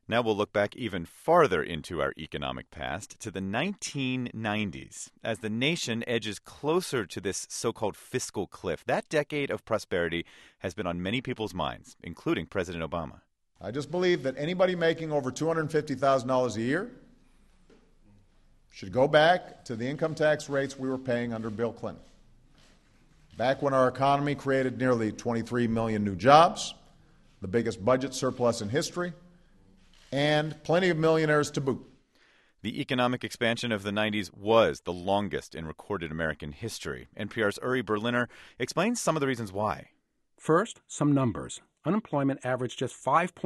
Now we'll look back even farther into our economic past to the 1990s as the nation edges closer to this so-called fiscal cliff. That decade of prosperity has been on many people's minds, including President Obama. I just believe that anybody making over $250,000 a year should go back to the income tax rates we were paying under Bill Clinton. Back when our economy created nearly 23 million new jobs, the biggest budget surplus in history, and plenty of millionaires to boot. The economic expansion of the 90s was the longest in recorded American history. NPR's Uri Berliner explains some of the reasons why. First, some numbers. Unemployment averaged just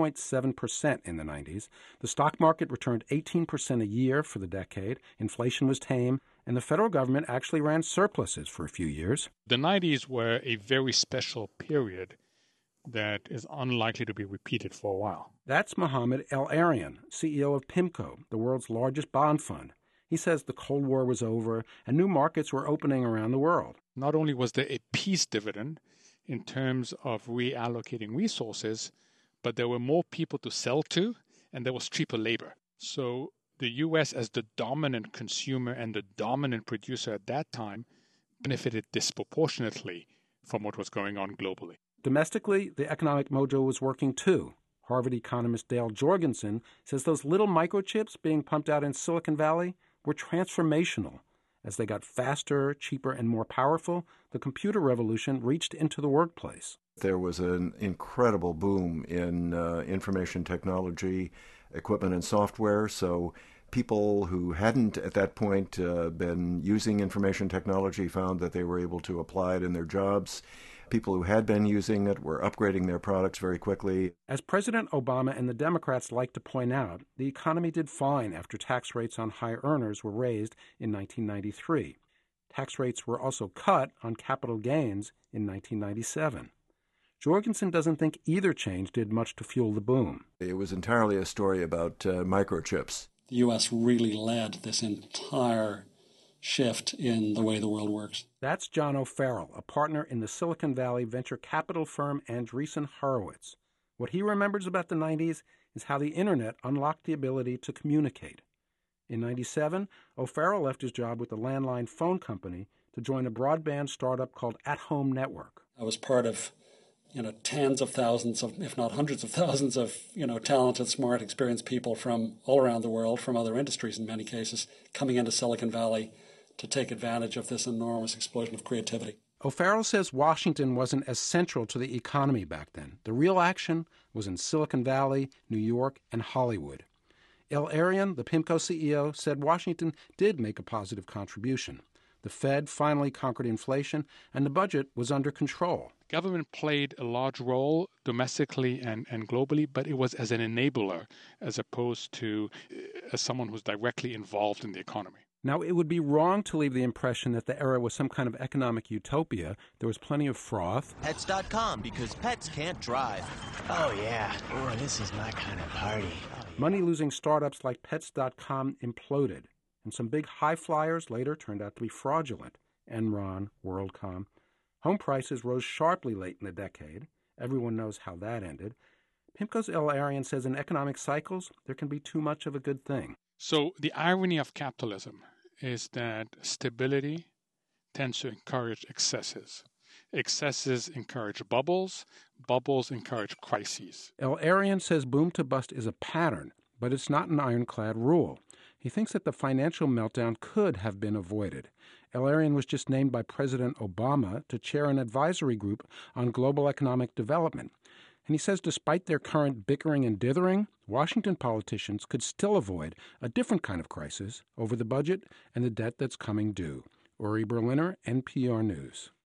5.7% in the 90s. The stock market returned 18% a year for the decade. Inflation was tame, and the federal government actually ran surpluses for a few years. The 90s were a very special period that is unlikely to be repeated for a while. That's Mohamed El-Erian, CEO of PIMCO, the world's largest bond fund. He says the Cold War was over and new markets were opening around the world. Not only was there a peace dividend in terms of reallocating resources, but there were more people to sell to, and there was cheaper labor. So the U.S. as the dominant consumer and the dominant producer at that time benefited disproportionately from what was going on globally. Domestically, the economic mojo was working too. Harvard economist Dale Jorgensen says those little microchips being pumped out in Silicon Valley were transformational. As they got faster, cheaper, and more powerful, the computer revolution reached into the workplace. There was an incredible boom in information technology, equipment, and software. So people who hadn't at that point been using information technology found that they were able to apply it in their jobs. People who had been using it were upgrading their products very quickly. As President Obama and the Democrats like to point out, the economy did fine after tax rates on high earners were raised in 1993. Tax rates were also cut on capital gains in 1997. Jorgensen doesn't think either change did much to fuel the boom. It was entirely a story about microchips. The U.S. really led this entire shift in the way the world works. That's John O'Farrell, a partner in the Silicon Valley venture capital firm Andreessen Horowitz. What he remembers about the 90s is how the Internet unlocked the ability to communicate. In 97, O'Farrell left his job with the landline phone company to join a broadband startup called At Home Network. I was part of tens of thousands of, if not hundreds of thousands of, talented, smart, experienced people from all around the world, from other industries in many cases, coming into Silicon Valley to take advantage of this enormous explosion of creativity. O'Farrell says Washington wasn't as central to the economy back then. The real action was in Silicon Valley, New York, and Hollywood. El-Erian, the PIMCO CEO, said Washington did make a positive contribution. The Fed finally conquered inflation, and the budget was under control. Government played a large role domestically and globally, but it was as an enabler as opposed to as someone who's directly involved in the economy. Now, it would be wrong to leave the impression that the era was some kind of economic utopia. There was plenty of froth. Pets.com, because pets can't drive. Oh, yeah. Oh, this is my kind of party. Money-losing startups like Pets.com imploded, and some big high flyers later turned out to be fraudulent. Enron, WorldCom. Home prices rose sharply late in the decade. Everyone knows how that ended. PIMCO's El-Erian says in economic cycles, there can be too much of a good thing. So the irony of capitalism is that stability tends to encourage excesses. Excesses encourage bubbles. Bubbles encourage crises. El-Erian says boom to bust is a pattern, but it's not an ironclad rule. He thinks that the financial meltdown could have been avoided. El-Erian was just named by President Obama to chair an advisory group on global economic development. And he says despite their current bickering and dithering, Washington politicians could still avoid a different kind of crisis over the budget and the debt that's coming due. Uri Berliner, NPR News.